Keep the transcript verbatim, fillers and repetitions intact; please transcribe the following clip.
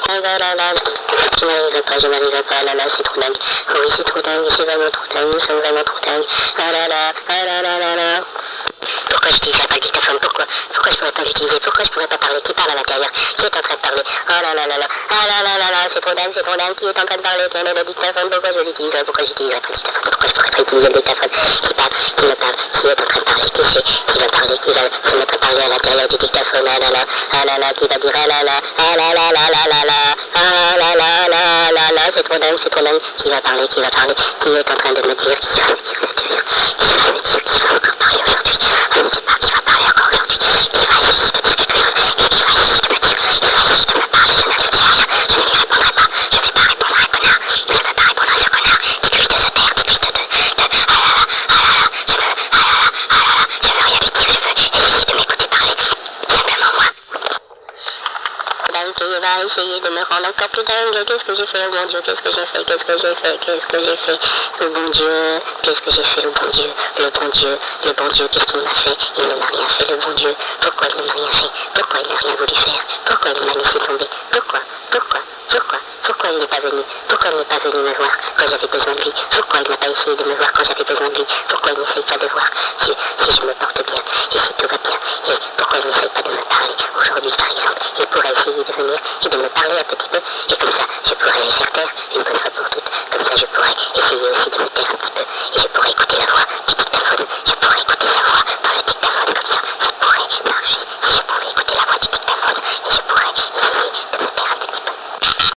Ah là là là, je n'arriverai pas, je n'arriverai pas, là là, c'est trop dingue. Oh oui, c'est trop dingue, c'est vraiment trop dingue, nous sommes vraiment trop dingues. Ah là là, ah là là là là. Pourquoi j'utiliserais pas le dictaphone? Pourquoi? Pourquoi je pourrais pas l'utiliser? Pourquoi je pourrais pas parler? Qui parle à l'intérieur? Qui est en train de parler? Oh là là là là, ah là là là là, c'est trop dingue, c'est trop dingue. Qui est en train de parler? Quel est le dictaphone? Pourquoi je l'utiliserais? Pourquoi j'utiliserais pas le dictaphone? Pourquoi je pourrais pas utiliser le dictaphone? Qui parle? Qui me parle? Qui est en train de parler? Qui c'est? Qui va parler? Qui va se mettre à parler à l'intérieur du dictaphone? Ah là là, ah là là, qui va dire ah là là, ah là là là là là là, ah là là là là là, c'est trop dingue, c'est trop dingue. Qui va parler? Qui va parler? Qui est en train de me dire? Qui va me dire à l'intérieur? Qui va me dire? Qui va encore parler aujourd'hui? Je ne sais pas qui va parler encore aujourd'hui. Qui va essayer de dire quelque chose? Et qui va essayer de me dire? Qui va essayer de me parler? Je ne lui dirai rien. Je ne lui répondrai pas. Je ne vais pas répondre à un connard. Je ne vais pas répondre à ce connard. Dites-lui de se taire. Dites-lui de... de, de ah là là, ah là là, je veux... Ah là là, ah là là, je veux rien lui dire. Je veux essayer de m'écouter parler. Simplement moi. Dingue, il va essayer de me rendre encore plus dingue. Qu'est-ce que j'ai fait, oh mon Dieu? Qu'est-ce que j'ai fait? Qu'est-ce que j'ai fait? Qu'est-ce que j'ai fait? Oh bon Dieu, qu'est-ce que j'ai fait, le bon Dieu? Le bon Dieu, le bon Dieu, qu'est-ce qu'il m'a fait? Il ne m'a rien fait, le bon Dieu. Pourquoi il ne m'a rien fait? Pourquoi il n'a rien voulu faire? Pourquoi il m'a laissé tomber? Pourquoi? Pourquoi? Pourquoi? Pourquoi il n'est pas venu? Pourquoi il n'est pas venu me voir quand j'avais besoin de lui? Pourquoi il n'a pas essayé de me voir quand j'avais besoin de lui? Pourquoi il n'essaye pas de voir si, si je me porte bien et si tout va bien? Et pourquoi il n'essaye pas de me parler aujourd'hui, par exemple? Il pourrait essayer de venir et de me parler un petit peu, et comme ça, je pourrais les faire taire une bonne fois pour toutes. Comme ça, je pourrais essayer aussi de me taire un petit peu, et je pourrais écouter la voix du